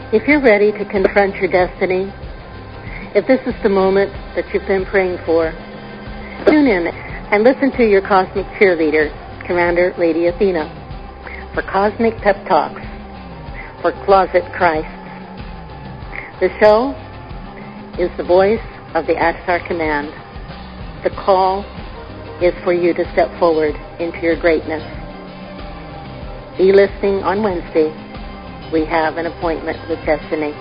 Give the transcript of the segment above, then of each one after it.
If you're ready to confront your destiny, if this is the moment that you've been praying for, tune in and listen to your cosmic cheerleader, Commander Lady Athena, for Cosmic Pep Talks for Closet Christ. The show is the voice of the Ashtar Command. The call is for you to step forward into your greatness. Be listening on Wednesday. We have an appointment with destiny.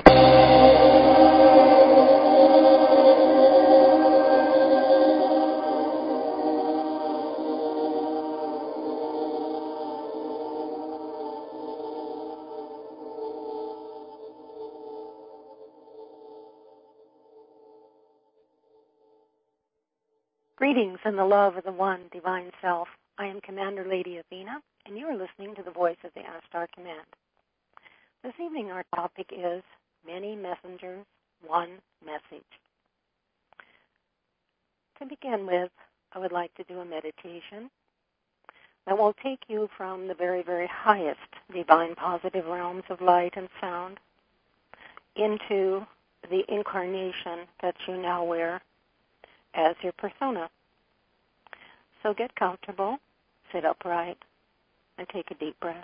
Greetings in the love of the One Divine Self. I am Commander Lady Athena, and you are listening to the voice of the Ashtar Command. This evening our topic is Many Messengers, One Message. To begin with, I would like to do a meditation that will take you from the very, very highest divine positive realms of light and sound into the incarnation that you now wear as your persona. So get comfortable, sit upright, and take a deep breath.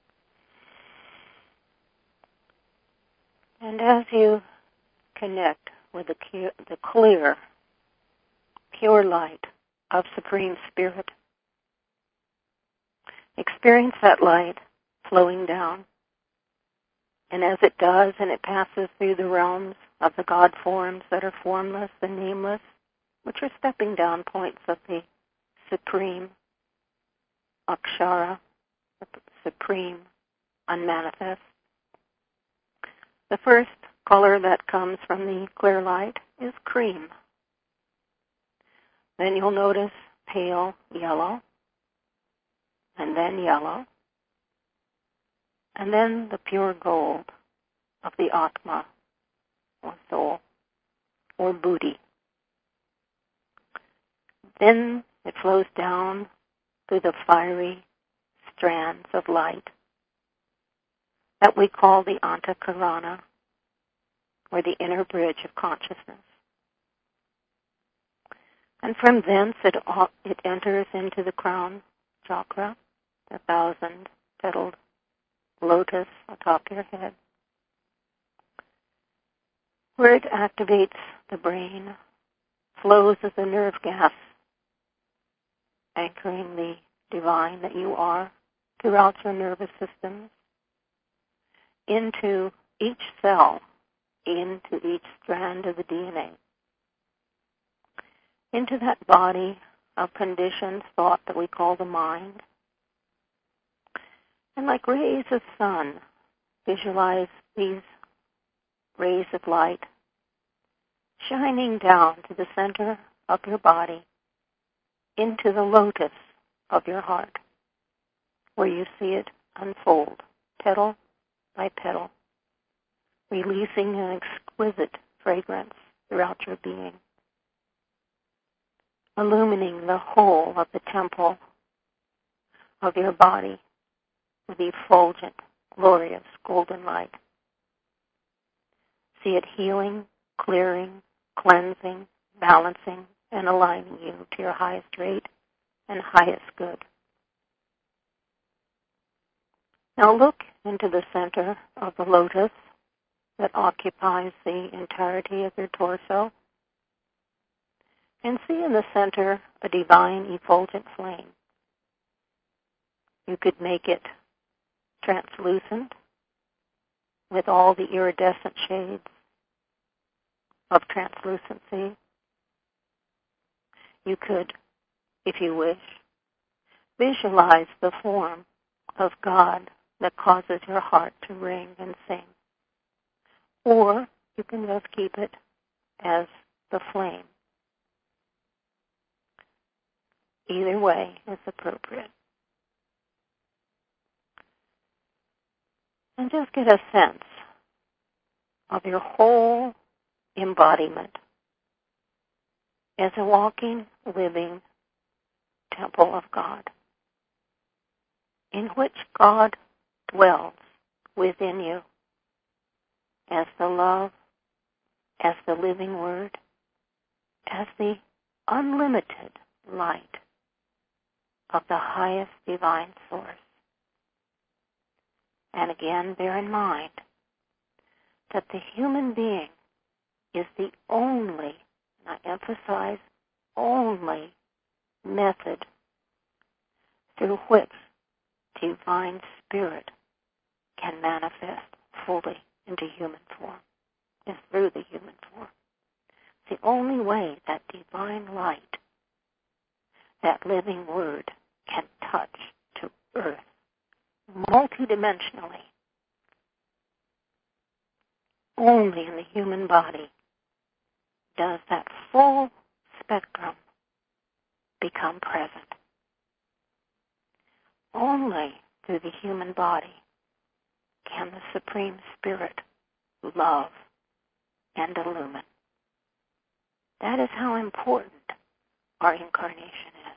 And as you connect with the clear, pure light of Supreme Spirit, experience that light flowing down. And as it does, and it passes through the realms of the God forms that are formless and nameless, which are stepping down points of the Supreme Akshara, the Supreme Unmanifest. The first color that comes from the clear light is cream. Then you'll notice pale yellow, and then yellow, and then the pure gold of the Atma, or soul, or Buddhi. Then it flows down through the fiery strands of light that we call the Antakarana, or the inner bridge of consciousness. And from thence it enters into the crown chakra, the 1,000-petaled lotus atop your head, where it activates the brain, flows as a nerve gas, anchoring the divine that you are throughout your nervous system, into each cell, into each strand of the DNA, into that body of conditioned thought that we call the mind. And like rays of sun, visualize these rays of light shining down to the center of your body, into the lotus of your heart, where you see it unfold, petal by petal, releasing an exquisite fragrance throughout your being, illumining the whole of the temple of your body with effulgent, glorious golden light. See it healing, clearing, cleansing, balancing, and aligning you to your highest rate and highest good. Now look into the center of the lotus that occupies the entirety of your torso, and see in the center a divine effulgent flame. You could make it translucent with all the iridescent shades of translucency. You could, if you wish, visualize the form of God that causes your heart to ring and sing. Or you can just keep it as the flame. Either way is appropriate. And just get a sense of your whole embodiment as a walking, living temple of God, in which God dwells within you as the love, as the living word, as the unlimited light of the highest divine source. And again, bear in mind that the human being is the only, and I emphasize only, method through which divine spirit can manifest fully into human form, is through the human form. It's the only way that divine light, that living word, can touch to earth multidimensionally. Only in the human body does that full spectrum become present. Only through the human body can the Supreme Spirit love and illumine. That is how important our incarnation is.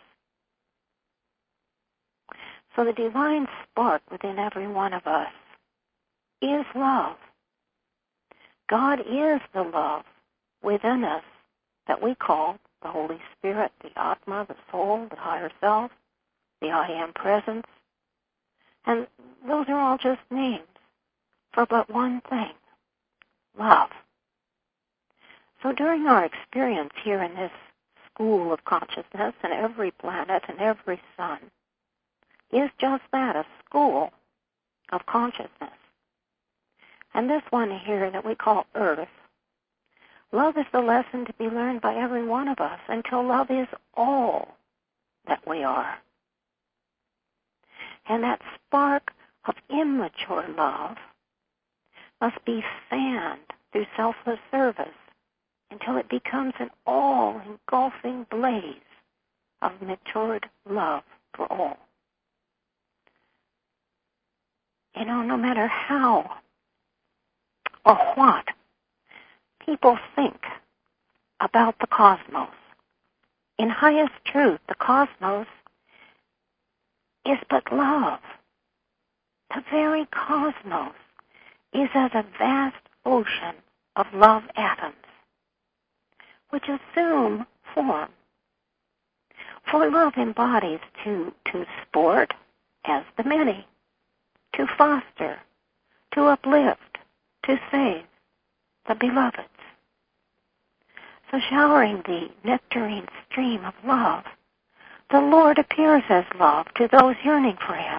So the divine spark within every one of us is love. God is the love within us that we call the Holy Spirit, the Atma, the soul, the higher self, the I Am presence. And those are all just names for but one thing, love. So during our experience here in this school of consciousness, and every planet and every sun is just that, a school of consciousness. And this one here that we call Earth, love is the lesson to be learned by every one of us until love is all that we are. And that spark of immature love must be fanned through selfless service until it becomes an all-engulfing blaze of matured love for all. You know, no matter how or what people think about the cosmos, in highest truth, the cosmos is but love. The very cosmos is as a vast ocean of love atoms, which assume form. For love embodies to sport as the many, to foster, to uplift, to save the beloveds. So showering the nectarine stream of love, the Lord appears as love to those yearning for Him.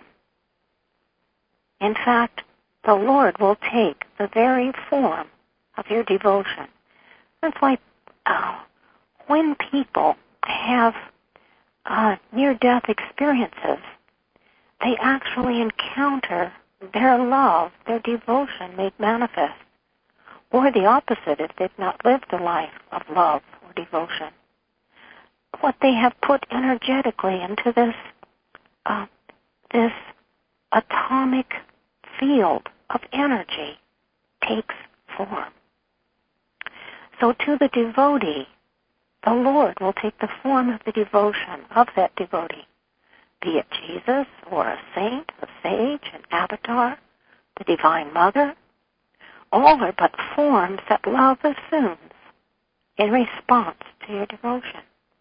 In fact, the Lord will take the very form of your devotion. That's why when people have near-death experiences, they actually encounter their love, their devotion made manifest. Or the opposite, if they've not lived a life of love or devotion. What they have put energetically into this atomic field of energy takes form. So to the devotee, the Lord will take the form of the devotion of that devotee, be it Jesus or a saint, a sage, an avatar, the Divine Mother. All are but forms that love assumes in response to your devotion.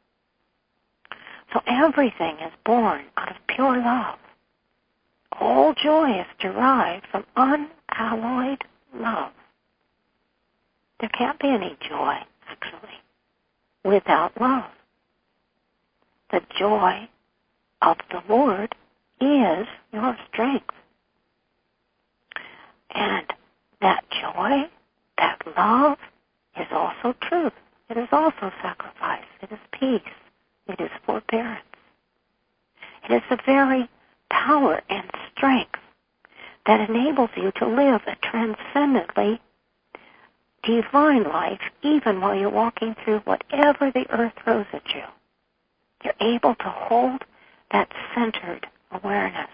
So everything is born out of pure love. All joy is derived from unalloyed love. There can't be any joy, actually, without love. The joy of the Lord is your strength. And that joy, that love, is also truth. It is also sacrifice. It is peace. It is forbearance. It is the very power and strength that enables you to live a transcendently divine life even while you're walking through whatever the earth throws at you. You're able to hold that centered awareness.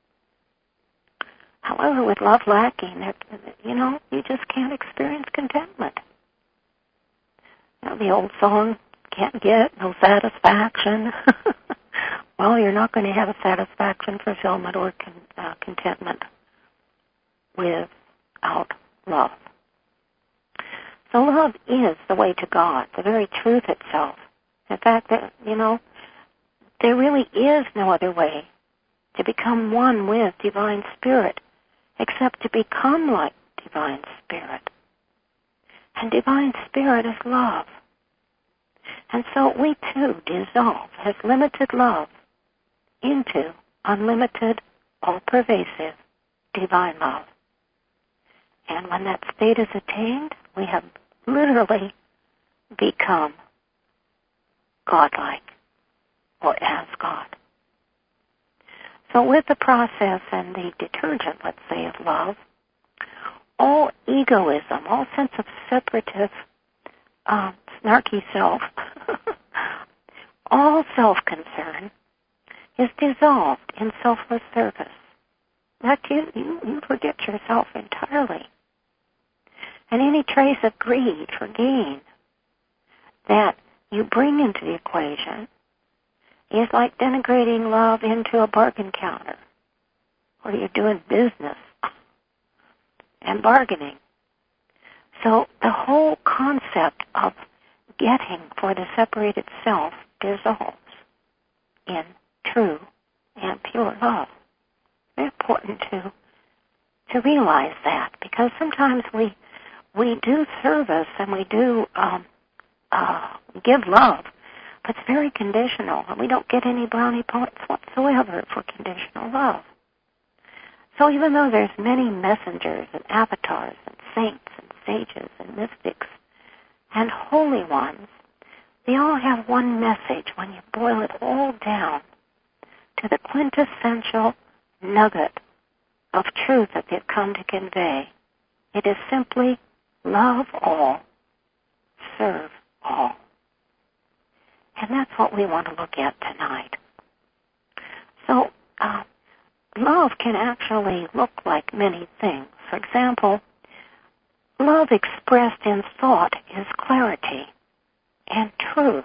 However, with love lacking, you just can't experience contentment. The old song, can't get no satisfaction. Well, you're not going to have a satisfaction, fulfillment, or contentment without love. So love is the way to God, the very truth itself. In fact, that, there really is no other way to become one with Divine Spirit except to become like Divine Spirit. And Divine Spirit is love. And so we too dissolve as limited love into unlimited, all-pervasive divine love. And when that state is attained, we have literally become godlike, or as God. So with the process and the detergent, let's say, of love, all egoism, all sense of separative, snarky self, all self-concern is dissolved in selfless service. That you forget yourself entirely. And any trace of greed for gain that you bring into the equation is like denigrating love into a bargain counter where you're doing business and bargaining. So the whole concept of getting for the separated self dissolves in true and pure love. Very important to realize that, because sometimes we do service and we do give love, but it's very conditional, and we don't get any brownie points whatsoever for conditional love. So even though there's many messengers and avatars and saints and sages and mystics and holy ones, they all have one message when you boil it all down to the quintessential nugget of truth that they've come to convey. It is simply love all, serve all. And that's what we want to look at tonight. So, love can actually look like many things. For example, love expressed in thought is clarity and truth.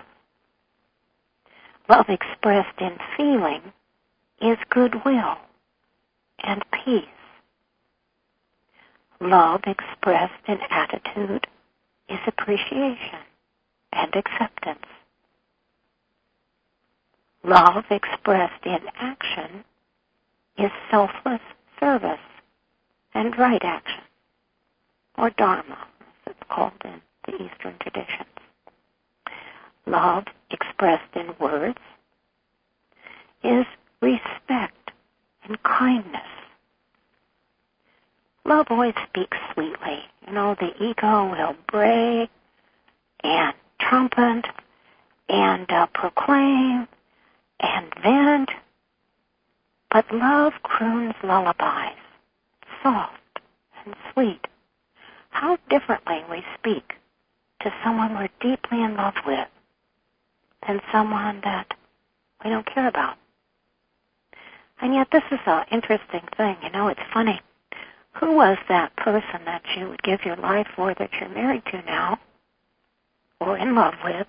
Love expressed in feeling is goodwill and peace. Love expressed in attitude is appreciation and acceptance. Love expressed in action is selfless service and right action, or dharma, as it's called in the Eastern traditions. Love expressed in words is respect and kindness. Love always speaks sweetly. The ego will bray and trumpet and proclaim and vent, but love croons lullabies, soft and sweet. How differently we speak to someone we're deeply in love with than someone that we don't care about. And yet this is an interesting thing. It's funny. Who was that person that you would give your life for that you're married to now or in love with?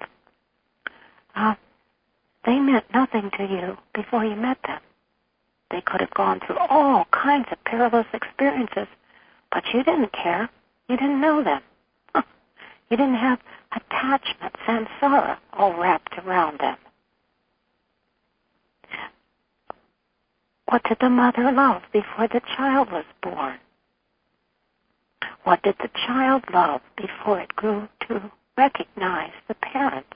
They meant nothing to you before you met them. They could have gone through all kinds of perilous experiences, but you didn't care. You didn't know them. You didn't have attachment, samsara, all wrapped around them. What did the mother love before the child was born? What did the child love before it grew to recognize the parents?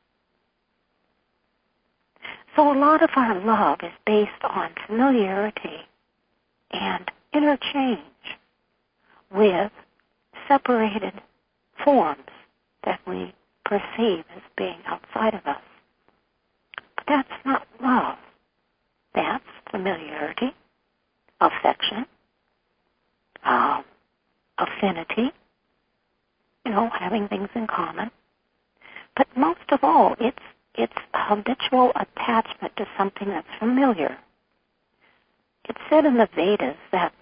So a lot of our love is based on familiarity and interchange with separated forms that we perceive as being outside of us. But that's not love. That's familiarity, affection, affinity, having things in common. But most of all, it's habitual attachment to something that's familiar. It's said in the Vedas that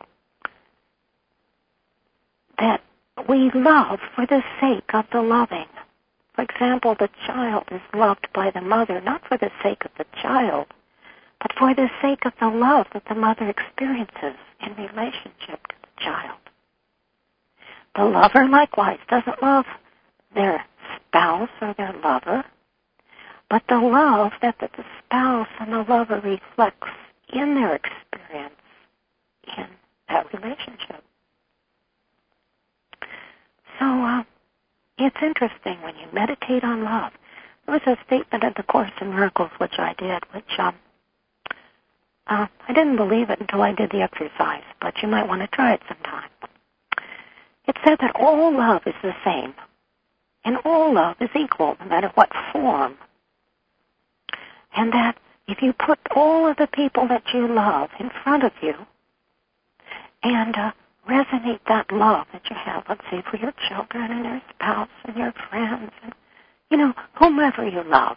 we love for the sake of the loving. For example, the child is loved by the mother not for the sake of the child, but for the sake of the love that the mother experiences in relationship to the child. The lover, likewise, doesn't love their spouse or their lover, but the love that the spouse and the lover reflects in their experience in that relationship. So it's interesting when you meditate on love. There was a statement in the Course in Miracles, which I did, which I didn't believe it until I did the exercise, but you might want to try it sometime. It said that all love is the same, and all love is equal, no matter what form. And that if you put all of the people that you love in front of you and resonate that love that you have, let's say for your children and your spouse and your friends and, whomever you love,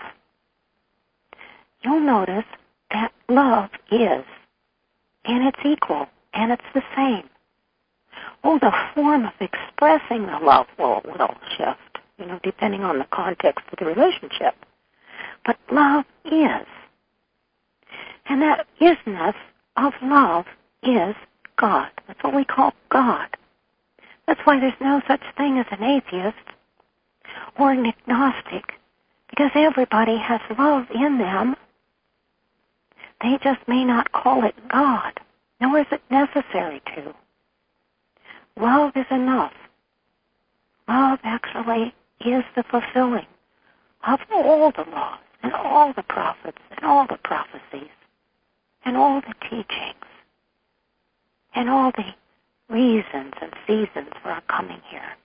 you'll notice that love is, and it's equal, and it's the same. Oh, the form of expressing the love will shift, depending on the context of the relationship. But love is. And that isness of love is God. That's what we call God. That's why there's no such thing as an atheist or an agnostic, because everybody has love in them. They just may not call it God, nor is it necessary to. Love is enough. Love actually is the fulfilling of all the laws and all the prophets and all the prophecies and all the teachings and all the reasons and seasons for our coming here.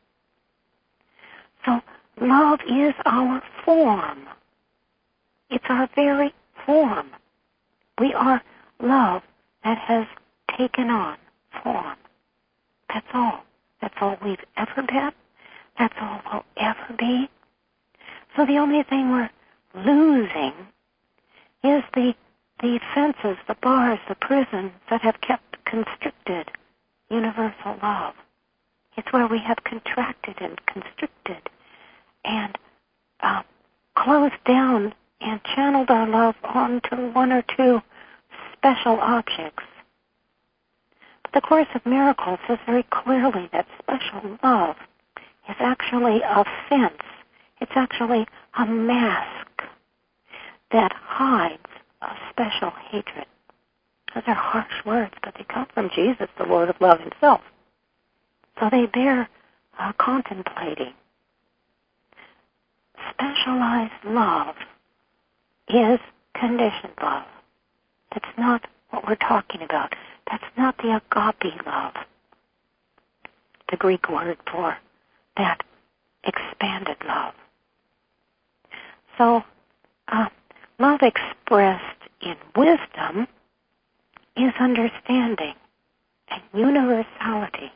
So love is our form. It's our very form. We are love that has taken on form. That's all. That's all we've ever been. That's all we'll ever be. So the only thing we're losing is the fences, the bars, the prisons that have kept constricted universal love. It's where we have contracted and constricted and closed down and channeled our love onto one or two special objects. The Course of Miracles says very clearly that special love is actually a fence. It's actually a mask that hides a special hatred. Those are harsh words, but they come from Jesus, the Lord of Love himself. So they bear contemplating. Specialized love is conditioned love. That's not what we're talking about. That's not the agape love, the Greek word for that expanded love. So, love expressed in wisdom is understanding and universality.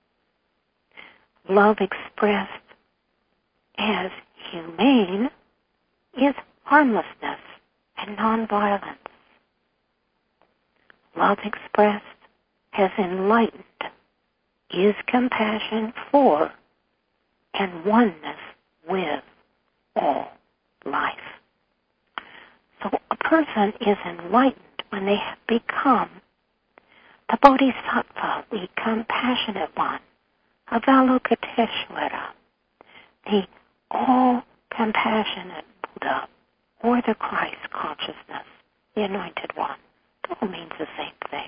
Love expressed as humane is harmlessness and nonviolence. Love expressed as enlightened is compassion for and oneness with all life. So a person is enlightened when they have become the Bodhisattva, the compassionate one, Avalokiteshvara, the all-compassionate Buddha, or the Christ consciousness, the anointed one. It all means the same thing.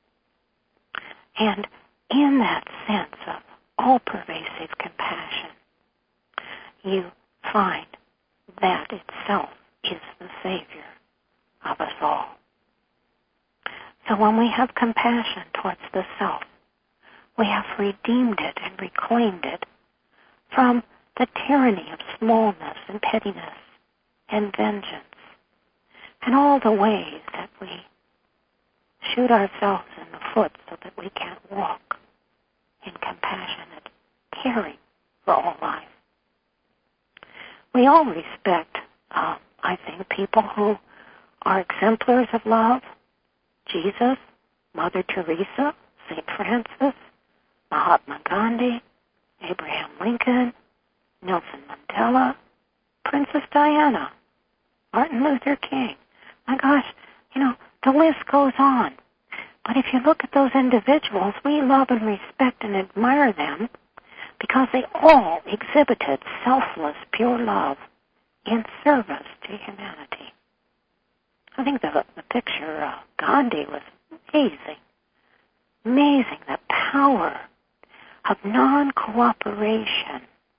And in that sense of all-pervasive compassion, you find that itself is the Savior of us all. So when we have compassion towards the self, we have redeemed it and reclaimed it from the tyranny of smallness and pettiness and vengeance and all the ways that we shoot ourselves in the foot so that we can't walk in compassionate caring for all life. We all respect, I think, people who are exemplars of love. Jesus, Mother Teresa, St. Francis, Mahatma Gandhi, Abraham Lincoln, Nelson Mandela, Princess Diana, Martin Luther King. My gosh, the list goes on. But if you look at those individuals, we love and respect and admire them because they all exhibited selfless, pure love in service to humanity. I think the picture of Gandhi was amazing. Amazing, the power of non-cooperation.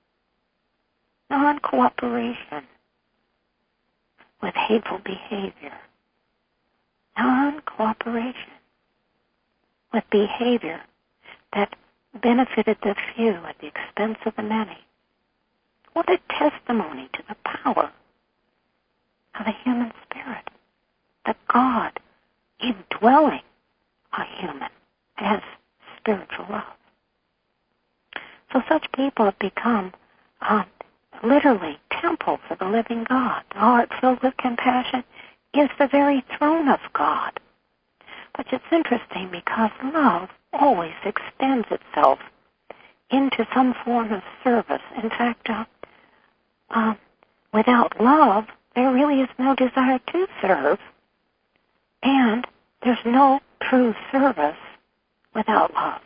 Non-cooperation with hateful behavior. Non-cooperation with behavior that benefited the few at the expense of the many. What a testimony to the power of the human spirit, the God indwelling a human as spiritual love. So such people have become literally temples of the living God. The heart filled with compassion is the very throne of God. But it's interesting because love always extends itself into some form of service. In fact, without love, there really is no desire to serve, and there's no true service without love.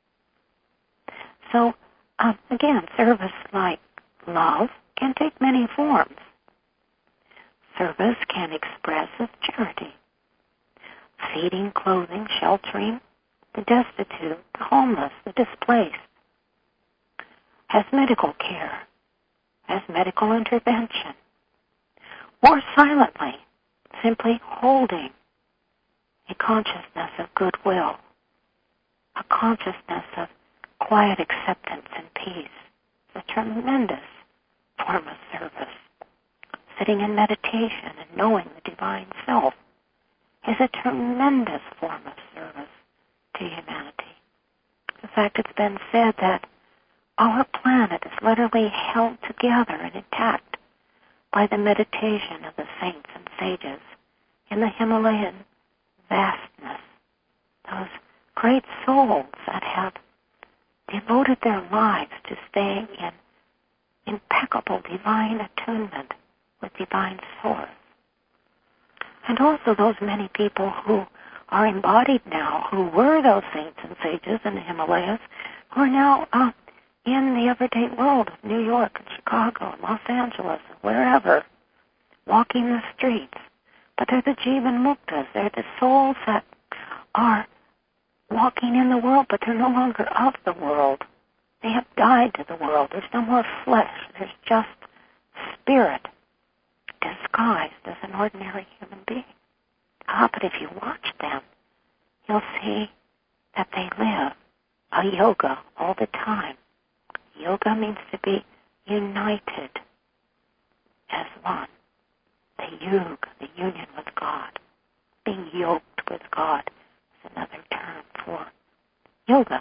So, again, service like love can take many forms. Service can express as charity, feeding, clothing, sheltering the destitute, the homeless, the displaced, as medical care, as medical intervention, or silently, simply holding a consciousness of goodwill, a consciousness of quiet acceptance and peace. It's a tremendous form of service. Sitting in meditation and knowing the divine self is a tremendous form of service to humanity. In fact, it's been said that our planet is literally held together and intact by the meditation of the saints and sages in the Himalayan vastness. Those great souls that have devoted their lives to staying in impeccable divine attunement with divine source. And also those many people who are embodied now, who were those saints and sages in the Himalayas, who are now in the everyday world of New York and Chicago and Los Angeles and wherever, walking the streets. But they're the Jivan Muktas. They're the souls that are walking in the world, but they're no longer of the world. They have died to the world. There's no more flesh. There's just spirit disguised as an ordinary human being. But if you watch them, you'll see that they live a yoga all the time. Yoga means to be united as one. The yug, the union with God. Being yoked with God is another term for yoga.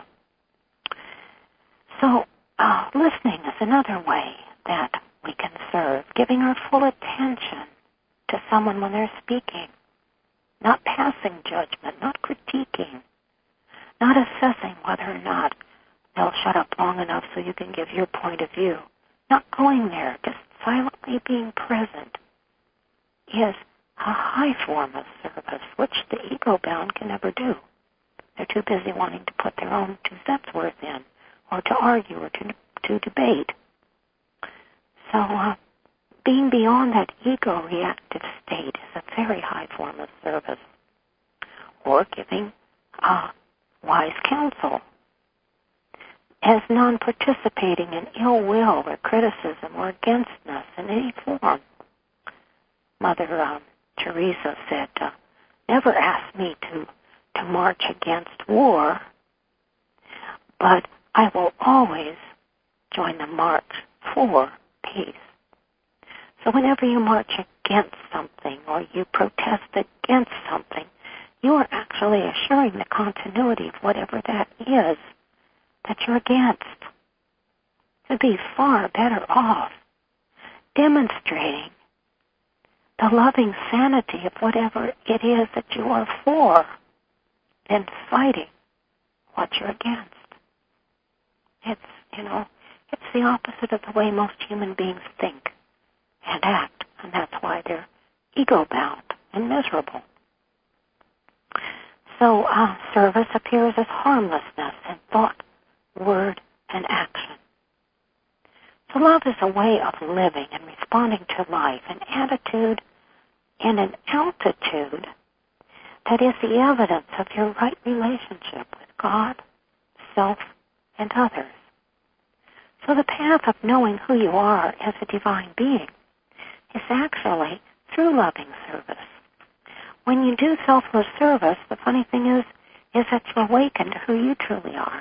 So, listening is another way that we can serve, giving our full attention to someone when they're speaking, not passing judgment, not critiquing, not assessing whether or not they'll shut up long enough so you can give your point of view, not going there, just silently being present is a high form of service, which the ego-bound can never do. They're too busy wanting to put their own 2 cents worth in, or to argue, or to debate. So being beyond that ego-reactive state is a very high form of service. Or giving wise counsel as non-participating in ill will or criticism or againstness in any form. Mother Teresa said, never ask me to march against war, but I will always join the march for peace. So whenever you march against something or you protest against something, you are actually assuring the continuity of whatever that is that you're against. To be far better off demonstrating the loving sanity of whatever it is that you are for than fighting what you're against. It's the opposite of the way most human beings think and act, and that's why they're ego-bound and miserable. So service appears as harmlessness in thought, word, and action. So love is a way of living and responding to life, an attitude and an altitude that is the evidence of your right relationship with God, self, and others. So the path of knowing who you are as a divine being is actually through loving service. When you do selfless service, the funny thing is that you awaken to who you truly are.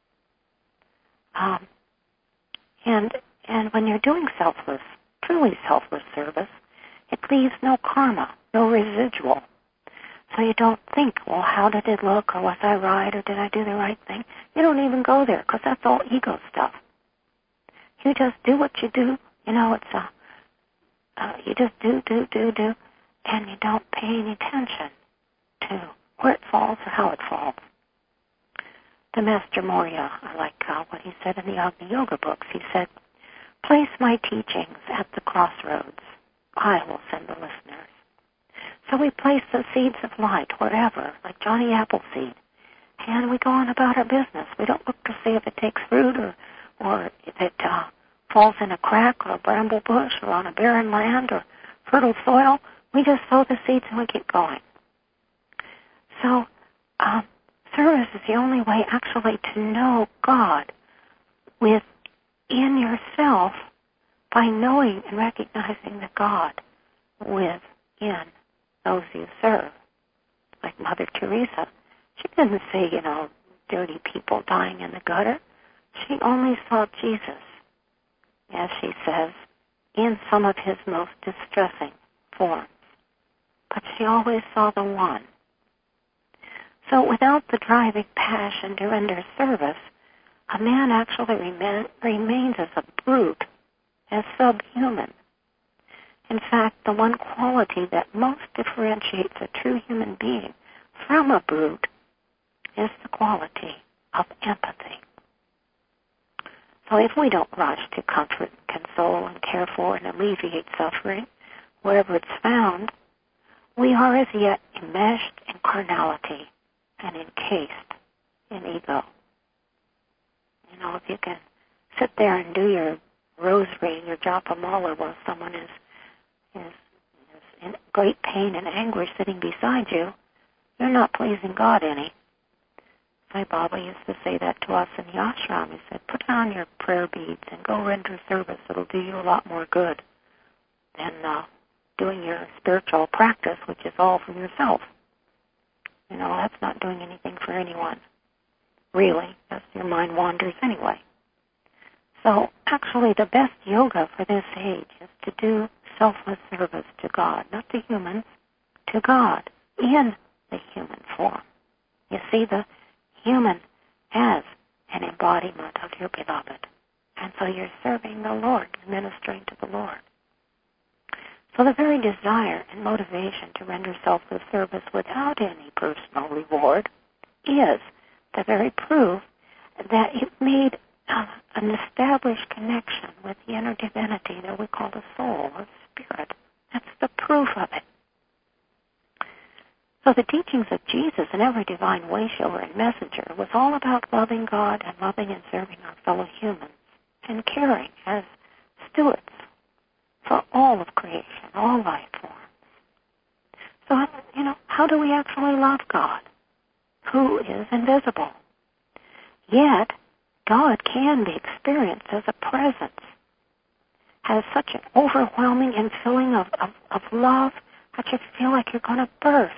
And when you're doing truly selfless service, it leaves no karma, no residual. So you don't think, well, how did it look, or was I right, or did I do the right thing? You don't even go there, because that's all ego stuff. You just do what you do. You just do, and you don't pay any attention to where it falls or how it falls. The Master Morya, I like what he said in the Agni Yoga books. He said, place my teachings at the crossroads. I will send the listeners. So we place the seeds of light wherever, like Johnny Appleseed, and we go on about our business. We don't look to see if it takes fruit or if it falls in a crack or a bramble bush or on a barren land or fertile soil. We just sow the seeds and we keep going. So service is the only way actually to know God within yourself by knowing and recognizing the God within those you serve. Like Mother Teresa, she didn't say, dirty people dying in the gutter. She only saw Jesus, as she says, in some of his most distressing forms. But she always saw the one. So without the driving passion to render service, a man actually remains as a brute, as subhuman. In fact, the one quality that most differentiates a true human being from a brute is the quality of empathy. So if we don't rush to comfort, console, and care for and alleviate suffering, wherever it's found, we are as yet enmeshed in carnality and encased in ego. If you can sit there and do your rosary, your japa mala, while someone is in great pain and anguish sitting beside you, you're not pleasing God any. Sai Baba used to say that to us in the ashram. He said, put on your prayer beads and go render service. It'll do you a lot more good than doing your spiritual practice, which is all for yourself. That's not doing anything for anyone, really, because your mind wanders anyway. So actually the best yoga for this age is to do selfless service to God, not to humans, to God in the human form. You see, the human as an embodiment of your beloved. And so you're serving the Lord, ministering to the Lord. So the very desire and motivation to render selfless service without any personal reward is the very proof that it made an established connection with the inner divinity that we call the soul or spirit. That's the proof of it. So the teachings of Jesus and every divine way-shower and messenger was all about loving God and loving and serving our fellow humans and caring as stewards for all of creation, all life forms. So, how do we actually love God, who is invisible? Yet, God can be experienced as a presence, has such an overwhelming infilling of love that you feel like you're going to burst.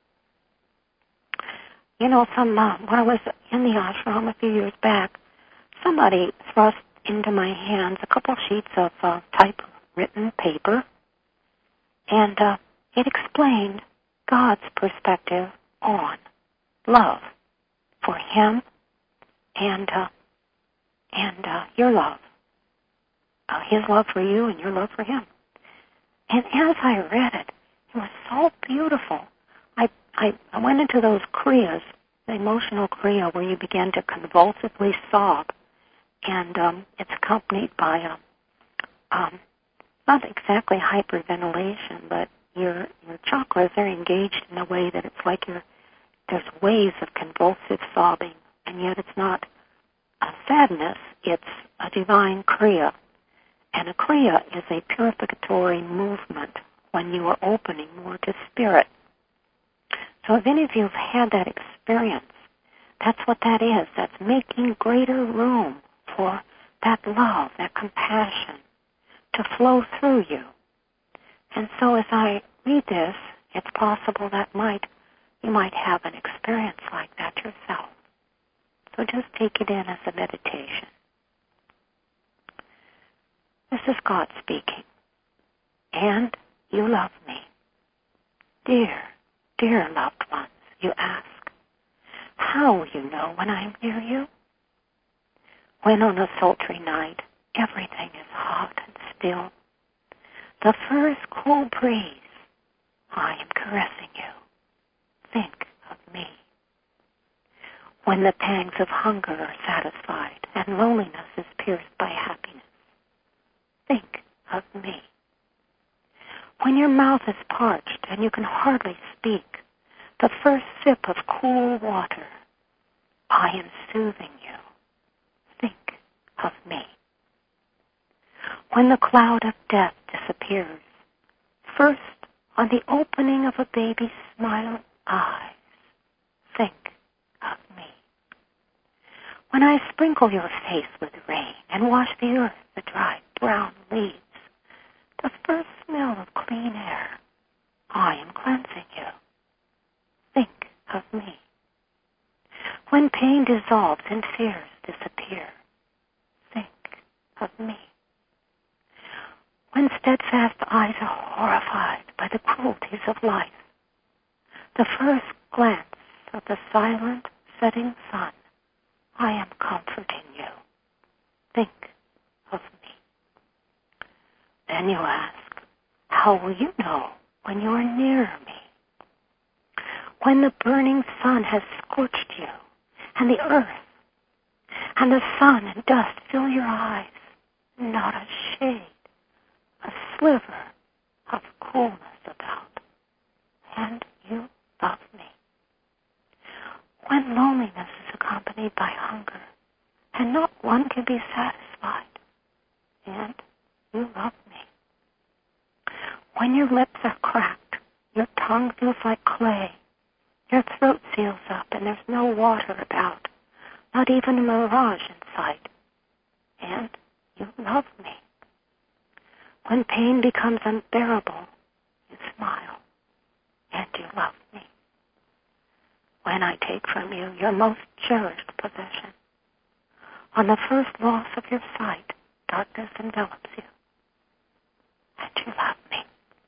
When I was in the ashram a few years back, somebody thrust into my hands a couple sheets of typewritten paper, and it explained God's perspective on love for him and your love. His love for you and your love for him. And as I read it, it was so beautiful. I went into those kriyas, the emotional kriya where you begin to convulsively sob, and it's accompanied by not exactly hyperventilation, but your chakras are engaged in a way that it's like there's waves of convulsive sobbing, and yet it's not a sadness, it's a divine kriya. Anakriya is a purificatory movement when you are opening more to Spirit. So if any of you have had that experience, that's what that is. That's making greater room for that love, that compassion to flow through you. And so as I read this, it's possible that you might have an experience like that yourself. So just take it in as a meditation. This is God speaking. And you love me. Dear, dear loved ones, you ask, how will you know when I am near you? When on a sultry night everything is hot and still, the first cool breeze, I am caressing you. Think of me. When the pangs of hunger are satisfied and loneliness is pierced by happiness, think of me. When your mouth is parched and you can hardly speak, the first sip of cool water, I am soothing you. Think of me. When the cloud of death disappears, first on the opening of a baby's smiling eyes, think of me. When I sprinkle your face with rain and wash the earth, the dry brown leaves, the first smell of clean air, I am cleansing you. Think of me. When pain dissolves and fears disappear, think of me. When steadfast eyes are horrified by the cruelties of life, the first glance of the silent setting sun, I am comforting you. Think of me. Then you ask, how will you know when you are near me? When the burning sun has scorched you, and the earth and the sun and dust fill your eyes, not a shade, a sliver of coolness about, and you love me. When loneliness is accompanied by hunger, and not one can be satisfied, and you love me. When your lips are cracked, your tongue feels like clay, your throat seals up, and there's no water about, not even a mirage in sight, and you love me. When pain becomes unbearable, you smile, and you love me. When I take from you your most cherished possession, on the first loss of your sight, darkness envelops you, and you love me.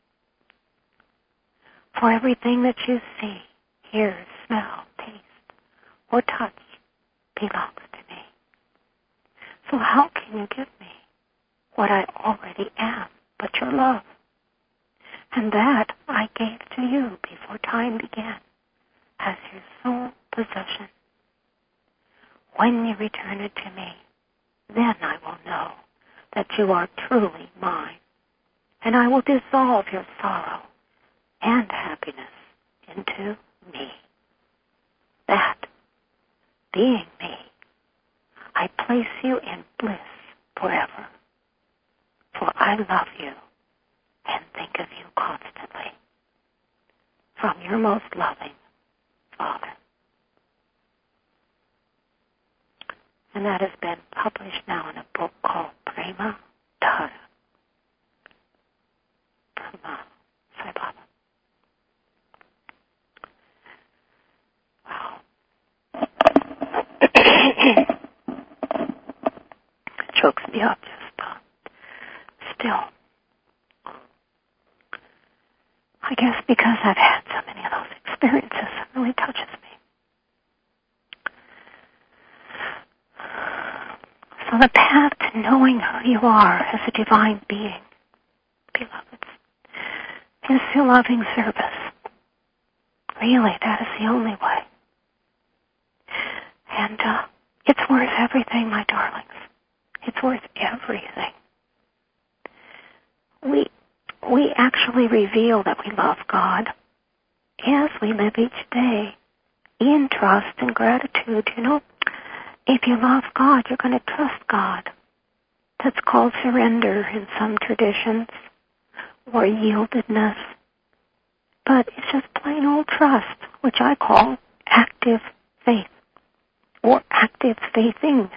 For everything that you see, hear, smell, taste, or touch belongs to me. So how can you give me what I already am but your love? And that I gave to you before time began as your sole possession. When you return it to me, then I will know that you are truly mine, and I will dissolve your sorrow and happiness into me. That, being me, I place you in bliss forever, for I love you and think of you constantly. From your most loving Father. And that has been published now in a book called Prema Dhara. Prema Sai Baba. Wow. It chokes me up just still. I guess because I've had so many of those experiences, it really touches me. So the path to knowing who you are as a divine being, beloveds, is through loving service. Really, that is the only way. And it's worth everything, my darlings. It's worth everything. We actually reveal that we love God as we live each day in trust and gratitude. You know, if you love God, you're going to trust God. That's called surrender in some traditions, or yieldedness. But it's just plain old trust, which I call active faith, or active faithing.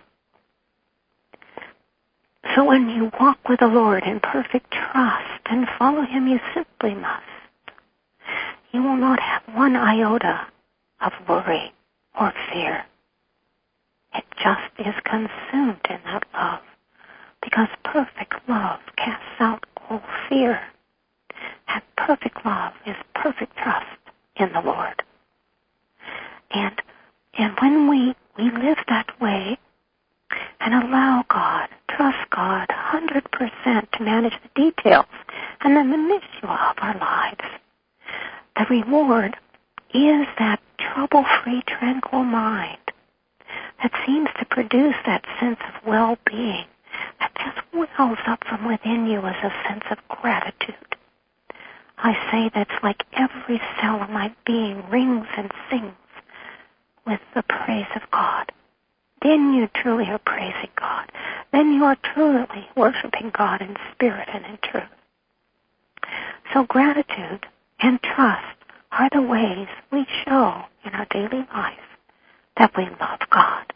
So when you walk with the Lord in perfect trust and follow Him, you simply must. You will not have one iota of worry or fear. It just is consumed in that love, because perfect love casts out all fear. And perfect love is perfect trust in the Lord. And when we live that way and allow God, trust God 100% to manage the details and the minutiae of our lives, the reward is that trouble-free, tranquil mind that seems to produce that sense of well-being that just wells up from within you as a sense of gratitude. I say that's like every cell of my being rings and sings with the praise of God. Then you truly are praising God. Then you are truly worshiping God in spirit and in truth. So gratitude and trust are the ways we show in our daily life that we love God.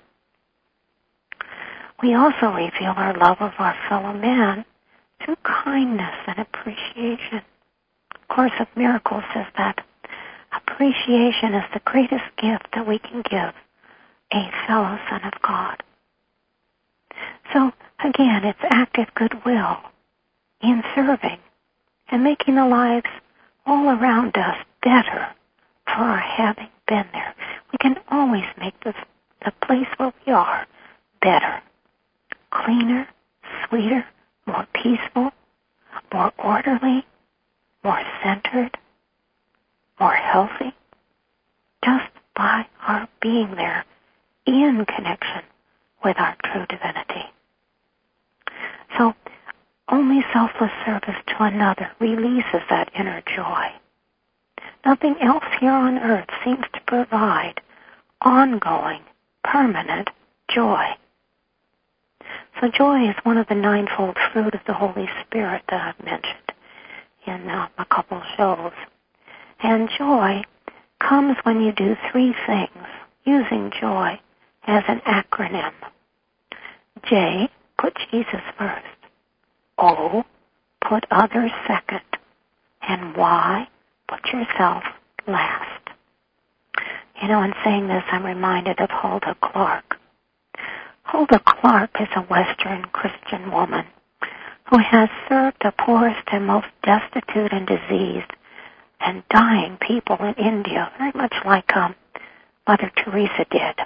We also reveal our love of our fellow man through kindness and appreciation. Course of Miracles says that appreciation is the greatest gift that we can give a fellow son of God. So again, it's active goodwill in serving and making the lives all around us better for our having been there. We can always make the place where we are better, cleaner, sweeter, more peaceful, more orderly, more centered, more healthy, just by our being there in connection with our true divinity. So only selfless service to another releases that inner joy. Nothing else here on earth seems to provide ongoing, permanent joy. So joy is one of the ninefold fruit of the Holy Spirit that I've mentioned in a couple shows. And joy comes when you do three things, using joy as an acronym. J, put Jesus first. O, put others second. And Y, put yourself last. You know, in saying this, I'm reminded of Huldah Clark. Huldah Clark is a Western Christian woman who has served the poorest and most destitute and diseased and dying people in India, very much like Mother Teresa did.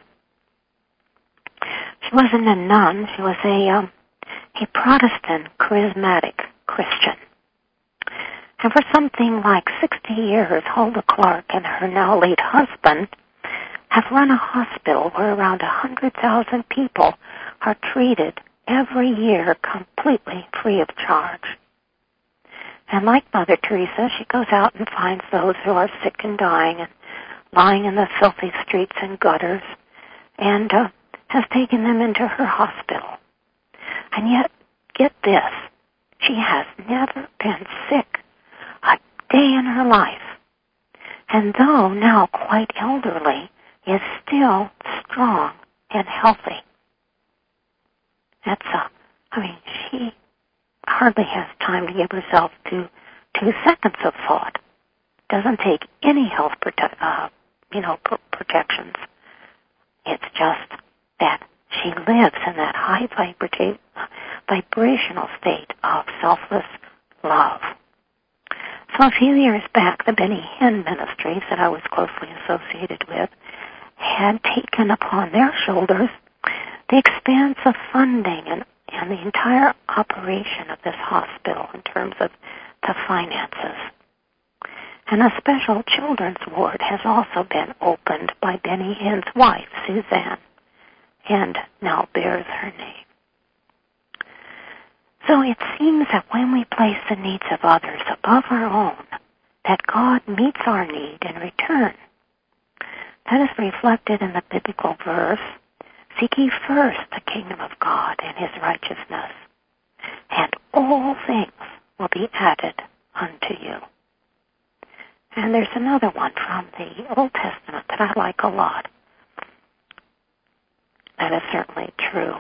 She wasn't a nun. She was a Protestant, charismatic Christian. And for something like 60 years, Huldah Clark and her now late husband have run a hospital where around 100,000 people are treated every year completely free of charge. And like Mother Teresa, she goes out and finds those who are sick and dying and lying in the filthy streets and gutters and has taken them into her hospital. And yet, get this, she has never been sick a day in her life. And though now quite elderly, is still strong and healthy. She hardly has time to give herself to 2 seconds of thought. Doesn't take any health protections. It's just that she lives in that high vibrational state of selfless love. So a few years back, the Benny Hinn Ministries that I was closely associated with had taken upon their shoulders the expanse of funding and the entire operation of this hospital in terms of the finances. And a special children's ward has also been opened by Benny Hinn's wife, Suzanne, and now bears her name. So it seems that when we place the needs of others above our own, that God meets our need in return. That is reflected in the biblical verse, "Seek ye first the kingdom of God and His righteousness, all things will be added unto you. And there's another one from the Old Testament that I like a lot. That is certainly true.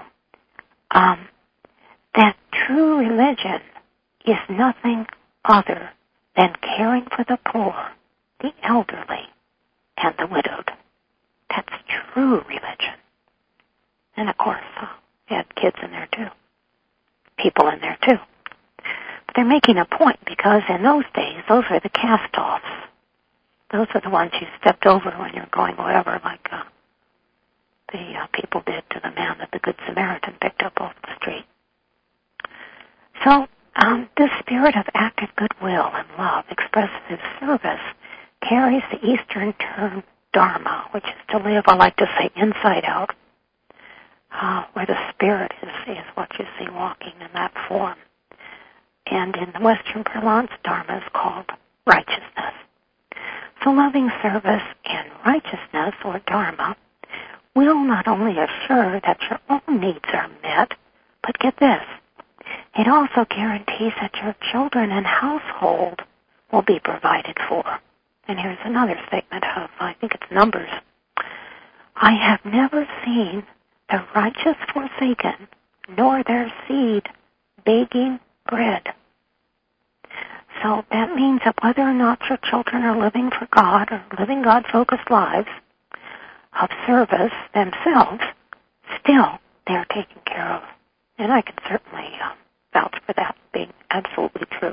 That true religion is nothing other than caring for the poor, the elderly, and the widowed. That's true religion. And of course, you had kids in there too. People in there too. But they're making a point because in those days, those were the cast-offs. Those are the ones you stepped over when you're going wherever, like the people did to the man that the Good Samaritan picked up off the street. So this spirit of active goodwill and love, expressive service, carries the Eastern term dharma, which is to live, I like to say, inside out, where the spirit is what you see walking in that form. And in the Western parlance, dharma is called righteousness. So loving service and righteousness, or dharma, will not only assure that your own needs are met, but get this, it also guarantees that your children and household will be provided for. And here's another statement of, I think it's Numbers. I have never seen the righteous forsaken, nor their seed begging bread. So that means that whether or not your children are living for God or living God-focused lives of service themselves, still they're taken care of. And I can certainly vouch for that being absolutely true.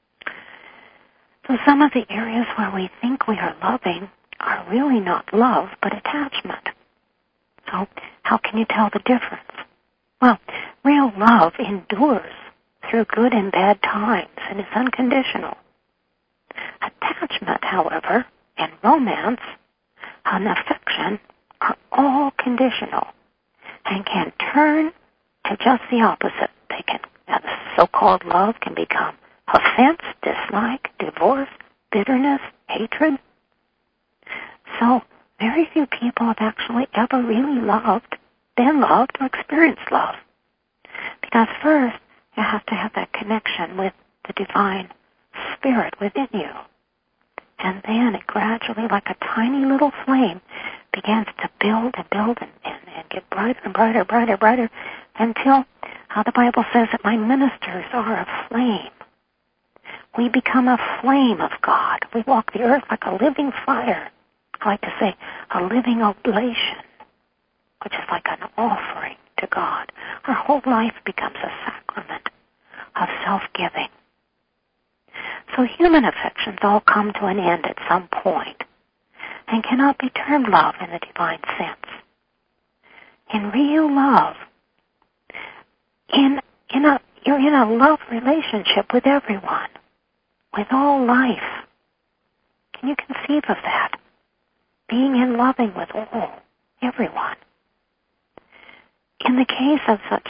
So some of the areas where we think we are loving are really not love, but attachment. So how can you tell the difference? Well, real love endures through good and bad times and is unconditional. Attachment, however, and romance and affection are all conditional and can turn to just the opposite. They can, so-called love can become offense, dislike, divorce, bitterness, hatred. So very few people have actually ever really been loved, or experienced love. Because first, you have to have that connection with the divine spirit within you. And then it gradually, like a tiny little flame, begins to build and build and get brighter and brighter, brighter, brighter, until the Bible says that my ministers are a flame. We become a flame of God. We walk the earth like a living fire. I like to say a living oblation, which is like an offering to God. Our whole life becomes a sacrament of self-giving. So human affections all come to an end at some point and cannot be termed love in the divine sense. In real love, you're in a love relationship with everyone, with all life. Can you conceive of that? Being in loving with everyone. In the case of such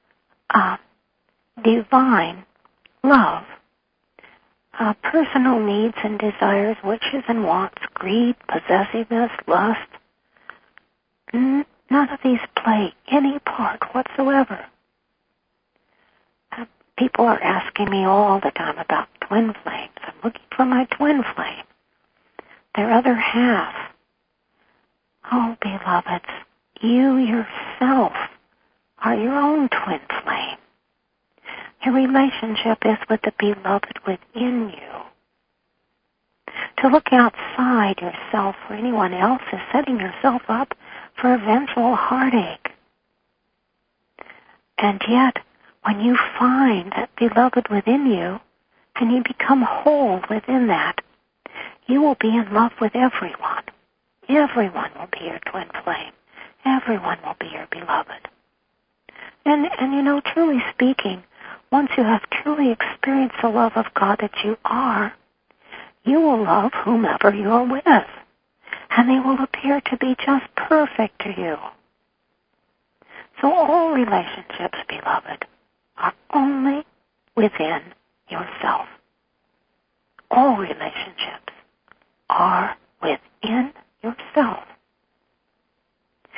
divine love, personal needs and desires, wishes and wants, greed, possessiveness, lust, none of these play any part whatsoever. People are asking me all the time about twin flames. I'm looking for my twin flame, their other half. Oh, beloveds, you yourself are your own twin flame. Your relationship is with the beloved within you. To look outside yourself for anyone else is setting yourself up for eventual heartache. And yet, when you find that beloved within you, and you become whole within that, you will be in love with everyone. Everyone will be your twin flame. Everyone will be your beloved. And truly speaking, once you have truly experienced the love of God that you are, you will love whomever you are with, and they will appear to be just perfect to you. So all relationships, beloved, are only within yourself. All relationships are within yourself.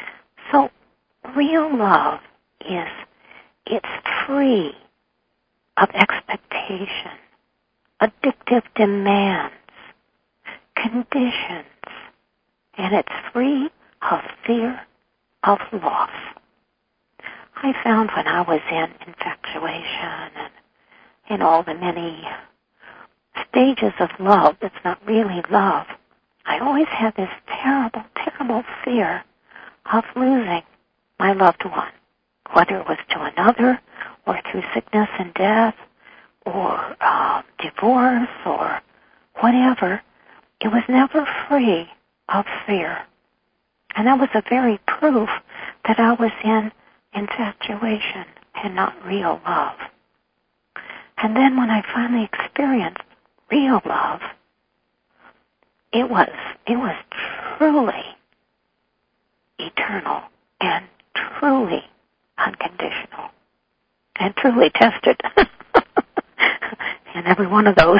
So real love it's free of expectation, addictive demands, conditions, and it's free of fear of loss. I found when I was in infatuation and in all the many stages of love that's not really love, I always had this terrible, terrible fear of losing my loved one, whether it was to another or through sickness and death or divorce or whatever. It was never free of fear. And that was the very proof that I was in infatuation and not real love. And then when I finally experienced real love, it was truly eternal and truly unconditional and truly tested in every one of those.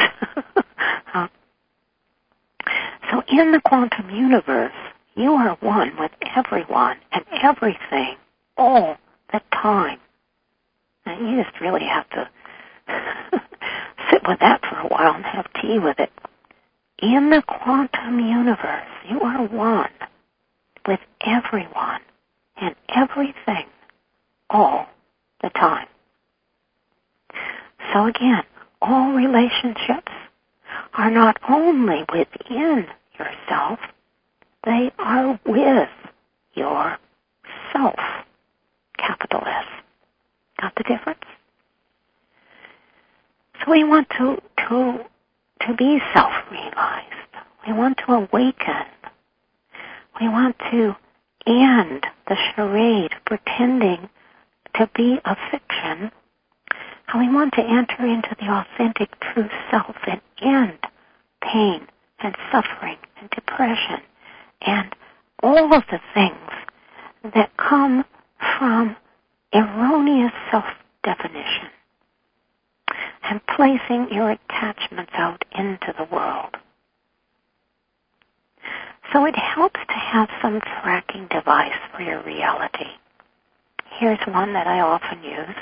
So in the quantum universe, you are one with everyone and everything all the time. Now you just really have to sit with that for a while and have tea with it. In the quantum universe, you are one with everyone and everything all the time. So again, all relationships are not only within yourself, they are with yourself, capital S. Got the difference? So we want to be self-realized. We want to awaken. We want to end the charade of pretending to be a fiction. And we want to enter into the authentic true self and end pain and suffering and depression and all of the things that come from erroneous self-definition and placing your attachments out into the world. So it helps to have some tracking device for your reality. Here's one that I often use.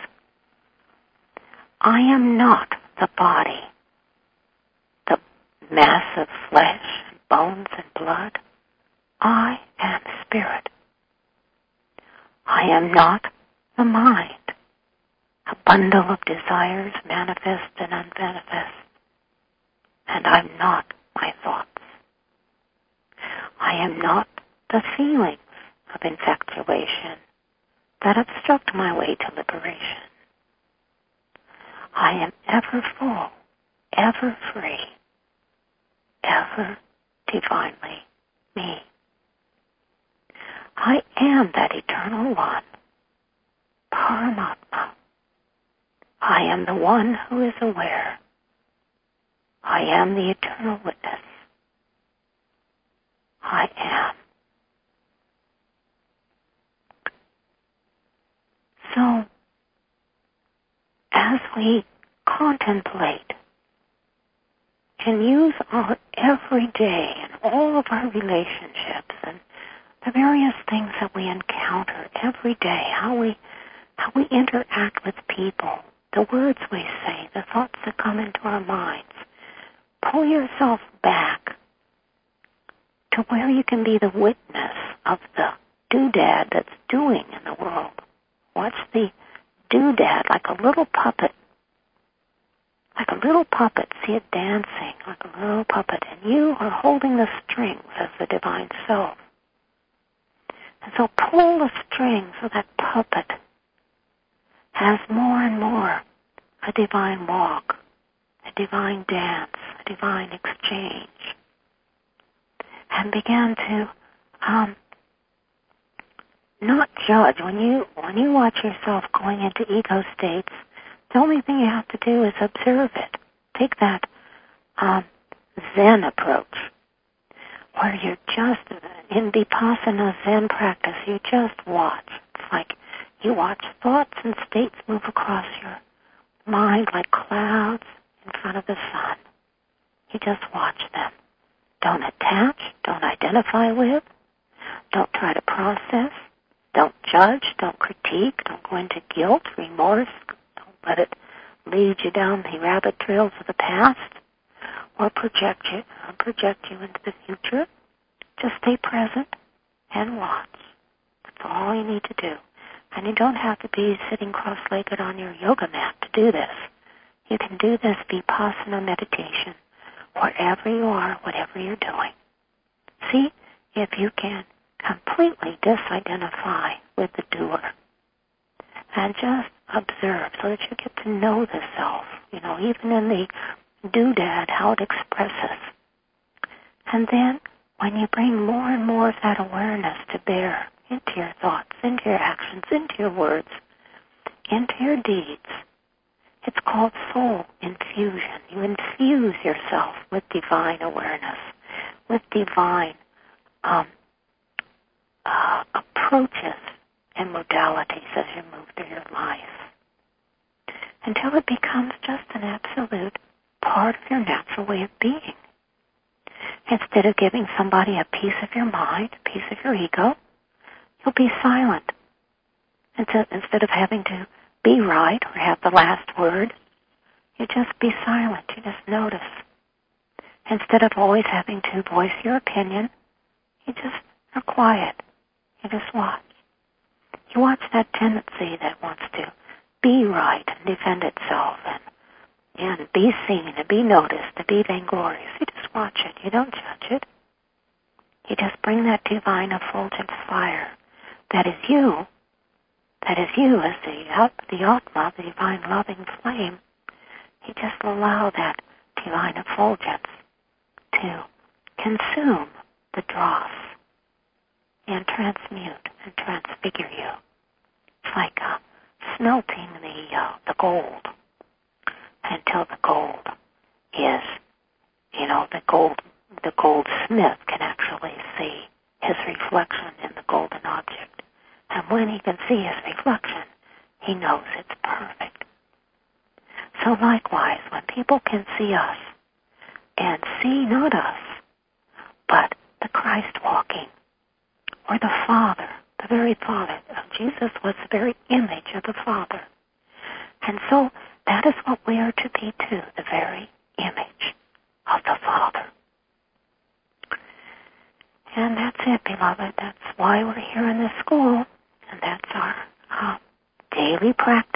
I am not the body, the mass of flesh and bones and blood. I am spirit. I am not the mind, a bundle of desires, manifest and unmanifest. And I'm not my thoughts. I am not the feelings of infatuation that obstruct my way to liberation. I am ever full, ever free, ever divinely me. I am that eternal one, Paramatma. I am the one who is aware. I am the eternal witness. I am. So, as we contemplate and use our everyday and all of our relationships and the various things that we encounter every day, how we interact with people, the words we say, the thoughts that come into our minds, pull yourself back to where you can be the witness of the doodad that's doing in the world. Watch the doodad like a little puppet. Like a little puppet. See it dancing like a little puppet. And you are holding the strings as the divine self. And so pull the strings so that puppet has more and more a divine walk, a divine dance, a divine exchange. And begin to not judge. When you watch yourself going into ego states, the only thing you have to do is observe it. Take that Zen approach, where you're just in Vipassana Zen practice. You just watch. It's like you watch thoughts and states move across your mind like clouds in front of the sun. You just watch them. Don't attach, don't identify with, don't try to process, don't judge, don't critique, don't go into guilt, remorse, don't let it lead you down the rabbit trails of the past or project you into the future. Just stay present and watch. That's all you need to do. And you don't have to be sitting cross-legged on your yoga mat to do this. You can do this vipassana meditation wherever you are, whatever you're doing. See if you can completely disidentify with the doer. And just observe so that you get to know the self, even in the doodad, how it expresses. And then when you bring more and more of that awareness to bear into your thoughts, into your actions, into your words, into your deeds, it's called soul infusion. You infuse yourself with divine awareness, with divine approaches and modalities as you move through your life, until it becomes just an absolute part of your natural way of being. Instead of giving somebody a piece of your mind, a piece of your ego, you'll be silent. Instead of having to be right or have the last word, you just be silent. You just notice. Instead of always having to voice your opinion, you just are quiet. You just watch. You watch that tendency that wants to be right and defend itself and be seen and be noticed, to be vainglorious. You just watch it. You don't judge it. You just bring that divine effulgent fire that is you as the Atma, the divine loving flame. You just allow that divine effulgence to consume the dross and transmute and transfigure you. It's like smelting the gold until the gold is, the goldsmith can actually see his reflection in the golden object. And when he can see his reflection, he knows it's perfect. So likewise, when people can see us and see not us, but the Christ walking, or the Father, the very Father of Jesus was the very image of the Father. And so that is what we are to be too, the very image of the Father. And that's it, beloved. That's why we're here in this school, and that's our daily practice.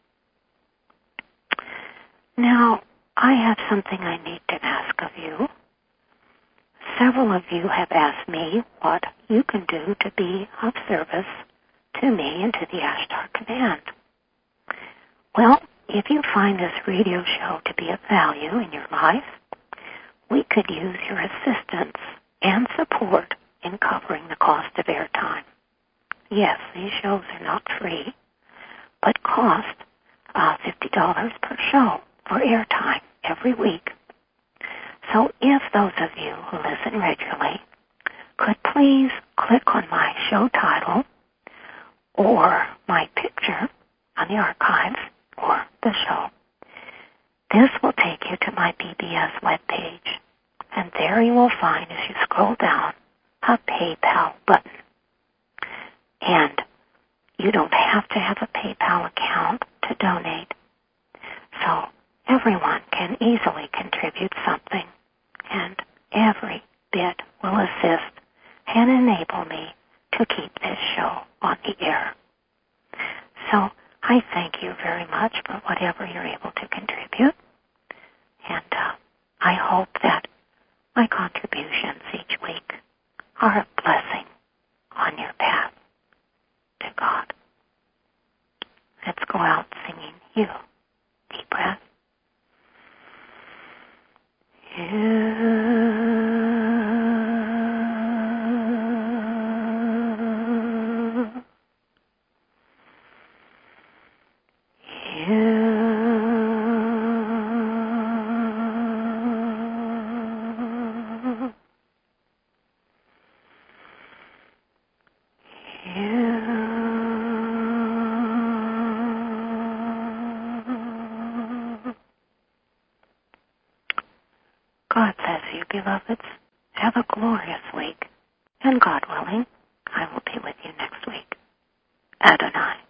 Now, I have something I need to ask of you. Several of you have asked me what you can do to be of service to me and to the Ashtar Command. Well, if you find this radio show to be of value in your life, we could use your assistance and support in covering the cost of airtime. Yes, these shows are not free, but cost $50 per show for airtime every week. So if those of you who listen regularly could please click on my show title or my picture on the archives or the show, this will take you to my PBS webpage. And there you will find, as you scroll down, a PayPal button. And you don't have to have a PayPal account to donate. So everyone can easily contribute something, and every bit will assist and enable me to keep this show on the air. So I thank you very much for whatever you're able to contribute, and I hope that my contributions each week are a blessing on your path to God. Let's go out singing you. Deep breath. God bless you, beloveds. Have a glorious week. And God willing, I will be with you next week. Adonai.